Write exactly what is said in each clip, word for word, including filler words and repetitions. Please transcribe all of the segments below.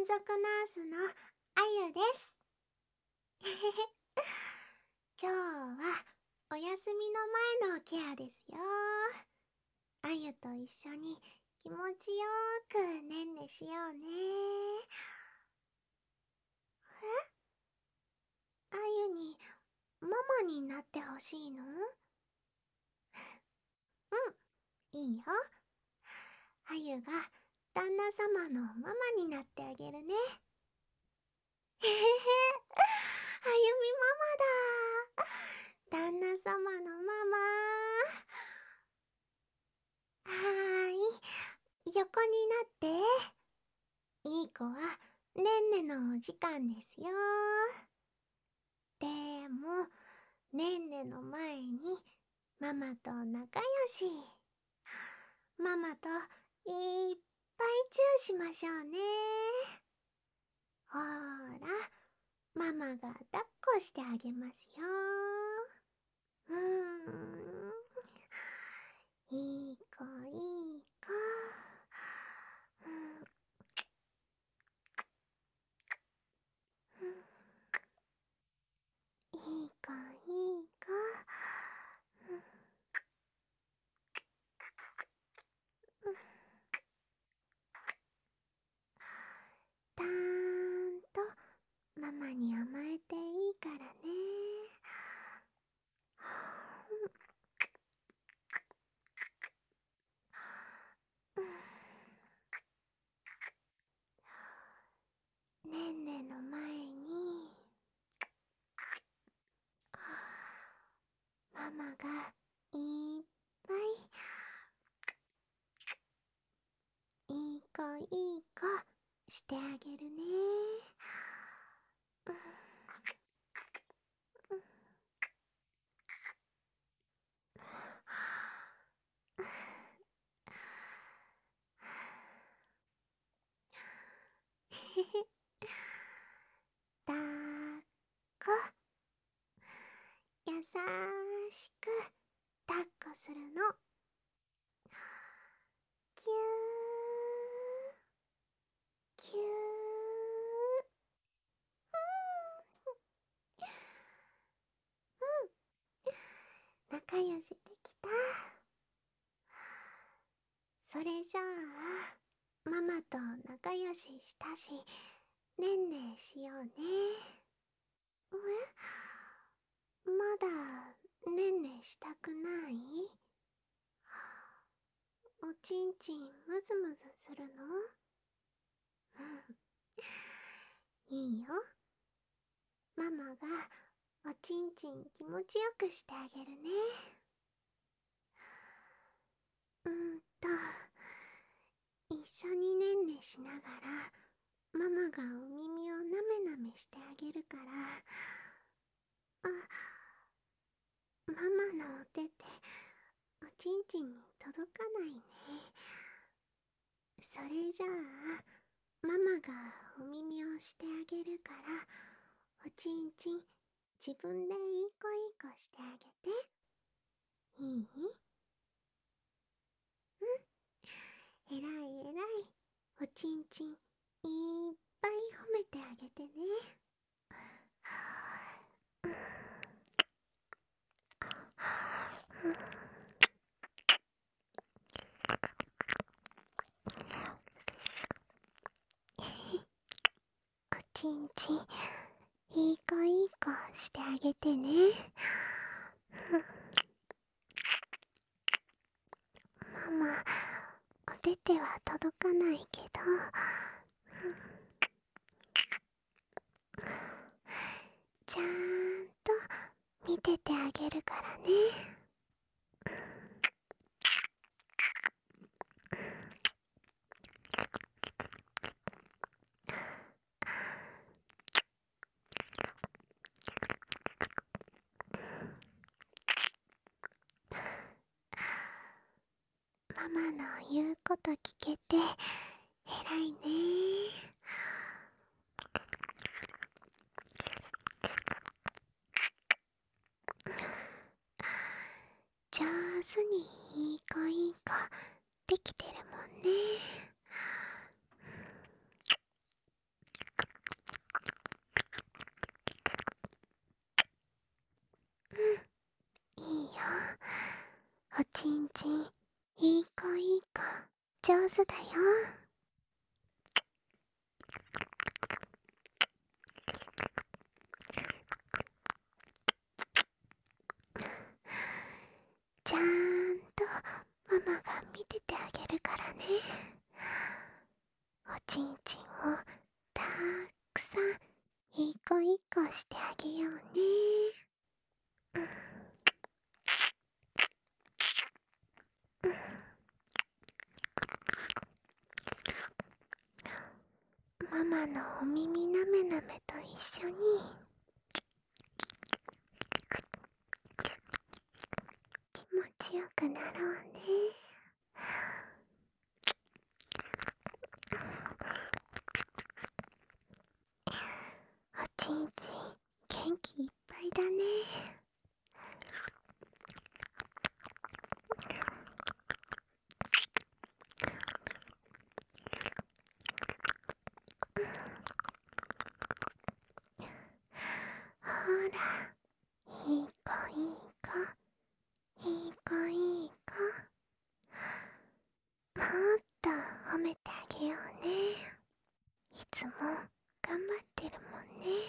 属ナースのあゆです。今日はお休みの前のケアですよ。あゆと一緒に気持ちよーくねんねしようね。え？あゆにママになってほしいの？うん、いいよ。あゆが旦那様のママになってあげるね。へへへ、あゆみママだ。旦那様のママ。はーい、横になって。いい子はねんねのお時間ですよ。でもねんねの前にママと仲良し。ママといっぱいチューしましょうね。ほーら、ママが抱っこしてあげますよ。うーん、いい子いい子。うんいい子いい子。たーんとママに甘えていいからね。ねんねの前にママがいっぱいいい子いい子してあげるね。だっこ、やさしく抱っこするの。キューキュー。仲良しできた。それじゃあママと仲良ししたしねんねしようね。え、まだねんねしたくない？おちんちんムズムズするの？うん、いいよ。ママがおちんちん気持ちよくしてあげるね。うんと一緒にねんねしながらママがお耳をなめなめしてあげるから。あ、ママのお手っておちんちんに届かないね。それじゃあママがお耳をしてあげるからおちんちん自分でいい子いい子してあげて。いい？うん、えらいえらい。おちんちんいっぱい褒めてあげてね。おちんちんいい子いい子してあげてね。ママお手手は届かないけどちゃんと見ててあげるからね。ママの言うこと聞けて偉いね。上手にいい子いい子できてるもんね。 手だよ。ちゃんとママが見ててあげるからね。おちんちんをたくさんいい子いい子してあげようね。ママのお耳なめなめと一緒に気持ちよくなろうね。おちんちん元気いっぱいだね。ほら、いい子いい子、いい子いい子。もっと褒めてあげようね。いつも頑張ってるもんね。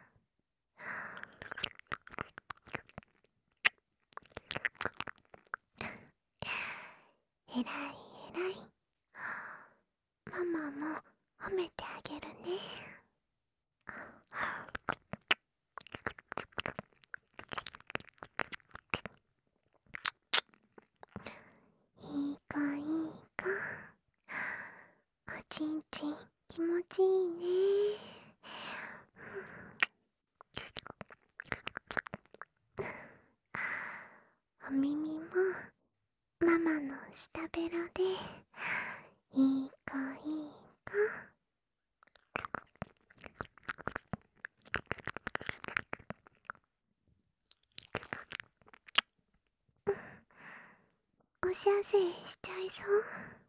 えらいえらい。ママも褒めてあげるね。いい子いい子。おちんちん気持ちいいね。お耳もママの下ベロでいい子いい子。おしゃせしちゃいそう。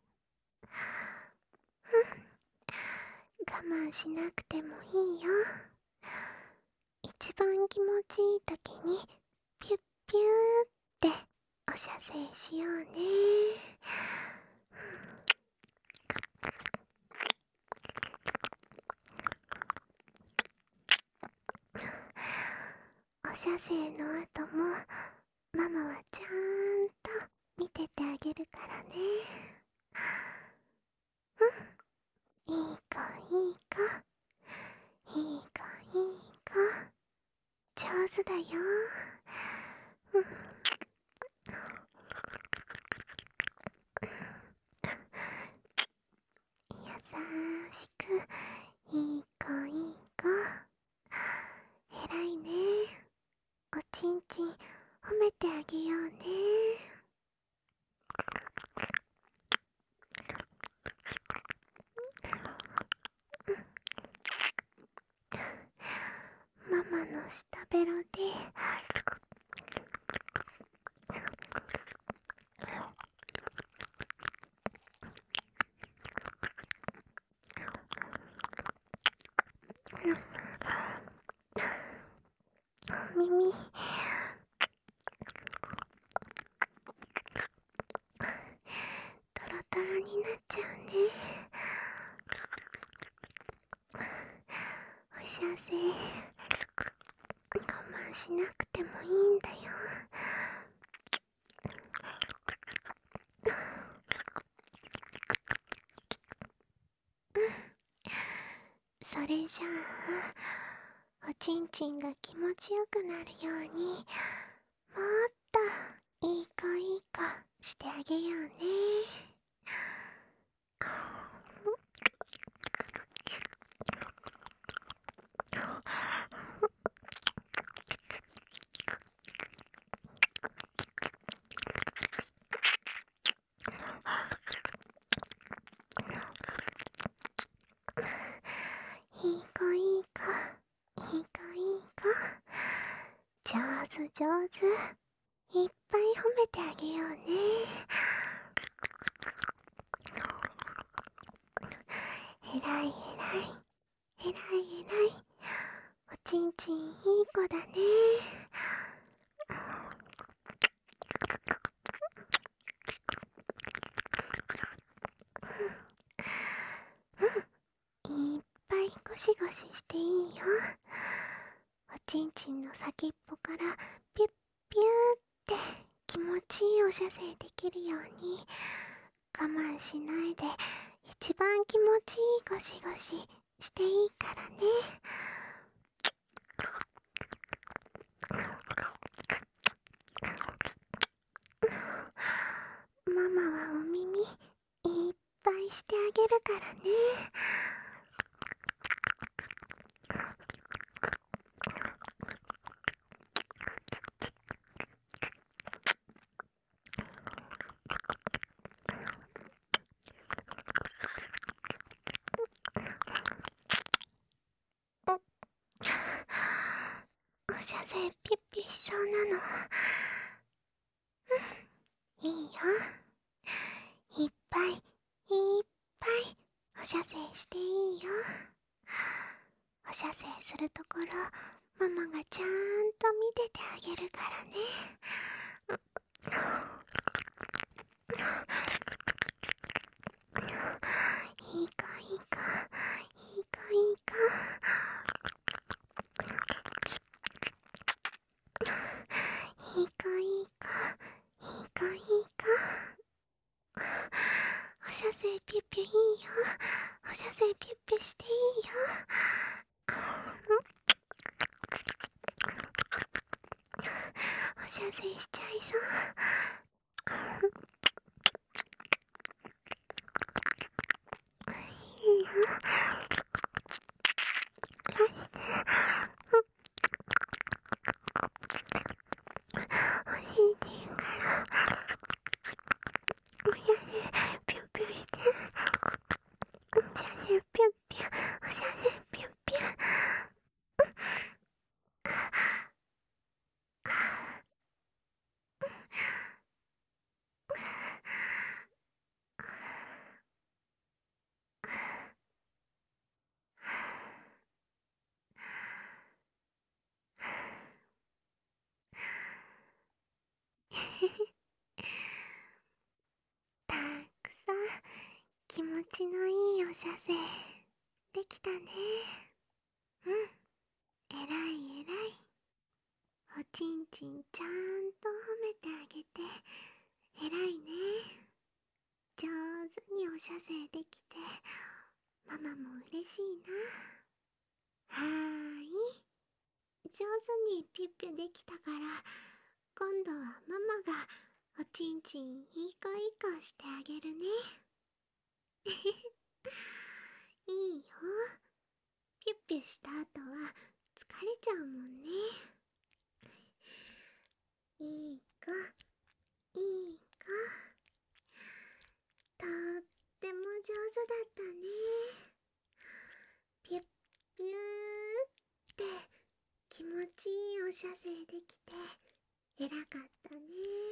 我慢しなくてもいいよ。一番気持ちいい時にピュッピューっておしゃせしようね。おしゃせの後もママはちゃんと見ててあげるからね。うん、いい子いい子、いい子いい子、上手だよ。うん、優しくいい子いい子。えらいね。おちんちん褒めてあげようね。ママの下ベロでお耳トロトロになっちゃうね。おしゃせ我慢しなくてもいいんだよ。それじゃあおちんちんが気持ちよくなるようにもっといい子いい子してあげようね。いい子いい子、いい子いい子、上手上手、いっぱい褒めてあげようね。えらいえらい、えらいえらい、おちんちんいい子だね。 ちんちんの先っぽからピュッピューって気持ちいいお射精できるように、我慢しないで一番気持ちいいゴシゴシしていいからね。ママはお耳いっぱいしてあげるからね。お射精ピュッピュしそうなの。いいよ。いっぱいいっぱいお射精していいよ。お射精するところママがちゃんと見ててあげるからね。いいかいいかいいかいいか。いいかいいかいいかいいか。お射精ピュッピュいいよ。お射精ピュッピュしていいよ。お射精しちゃいそう。いいよ。おしいて言うからおしゃせピュッピュして。おしゃせピュッピュおしゃせピュッピュ。たくさん気持ちのいいお射精できたね。うん、えらいえらい。おちんちんちゃんと褒めてあげてえらいね。上手にお射精できてママも嬉しいな。はーい、上手にピュッピュできたから、今度はママがおちんちんいい子いい子してあげるね。いいよ。ピュッピュした後は疲れちゃうもんね。いい子いい子、とっても上手だったね。ピュッピューって気持ちいいお射精できて偉かったね。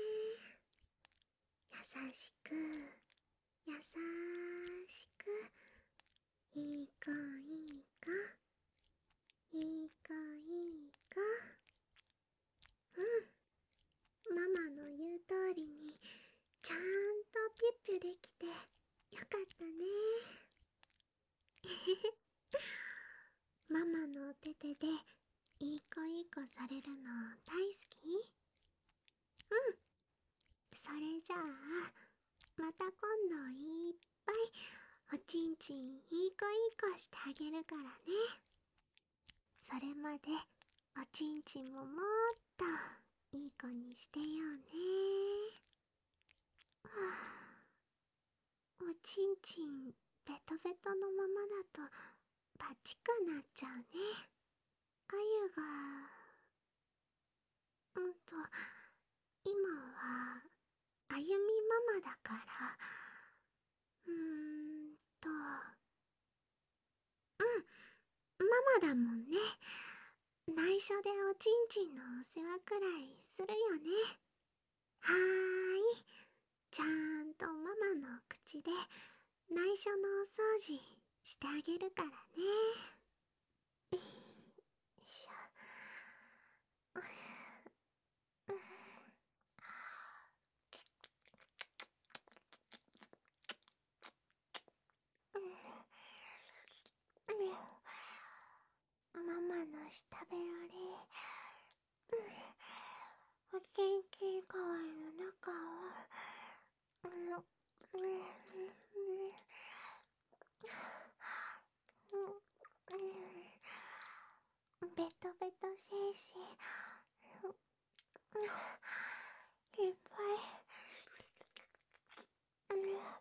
優しく優しく、いい子いい子いい子いい子。うん、ママの言う通りにちゃんとピュッピュできてよかったね。ママのお手手でいい子いい子されるの大好き？うん、それじゃあまた今度いっぱいおちんちんいい子いい子してあげるからね。それまでおちんちんももっといい子にしてよね。はあ、おちんちんベトベトのままだとバチくなっちゃうね。あゆがうんと今はあゆみママだから、うーんとうんママだもんね。内緒でおちんちんのお世話くらいするよね。はーい、ちゃんとママの口で内緒のお掃除してあげるからね。よいしょ。ママの舌ベロでトベト精子いっぱいうん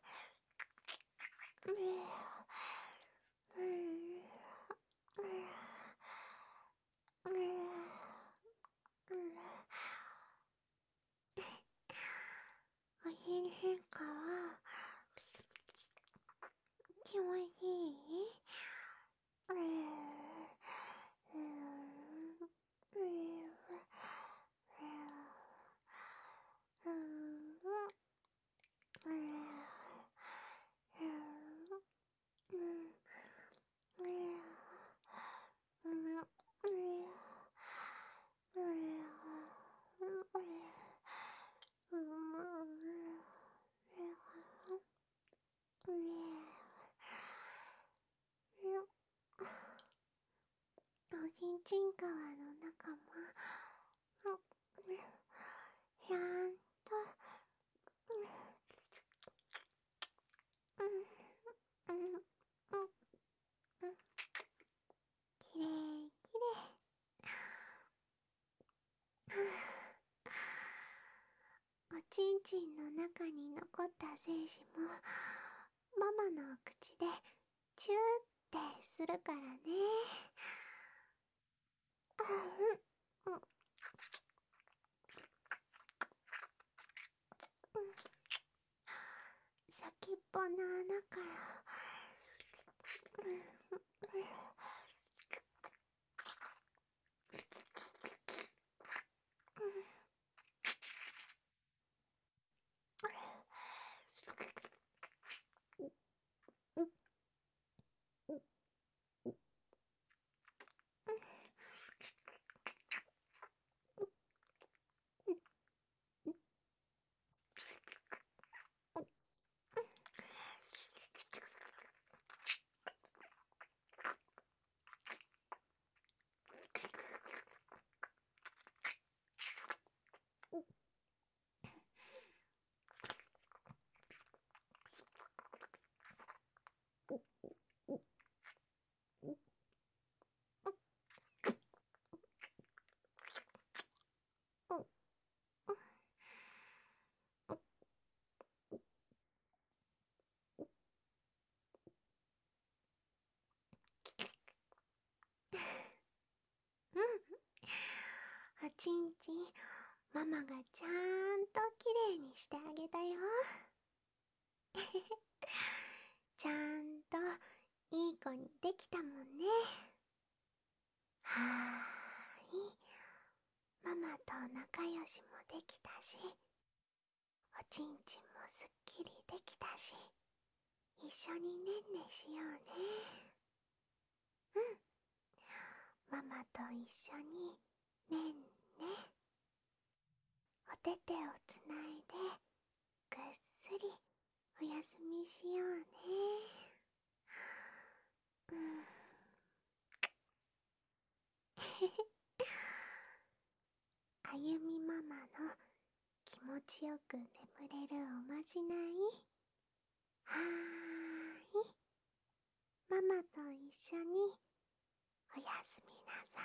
おへんへんかは気持ちいいうんうんおちんちん皮の中もやんとうんうんうんうんきれいきれいおちんちんの中に残った精子もママの口でチューってするからね。うんうん先っぽの穴からおちんちんママがちゃんときれいにしてあげたよ。ちゃんといい子にできたもんね。はーい、ママと仲良しもできたし、おちんちんもすっきりできたし、一緒にねんねしようね。うんママと一緒にねんね。おててをつないでぐっすりおやすみしようね。うんあゆみママの気持ちよく眠れるおまじない。はーい、ママと一緒におやすみなさ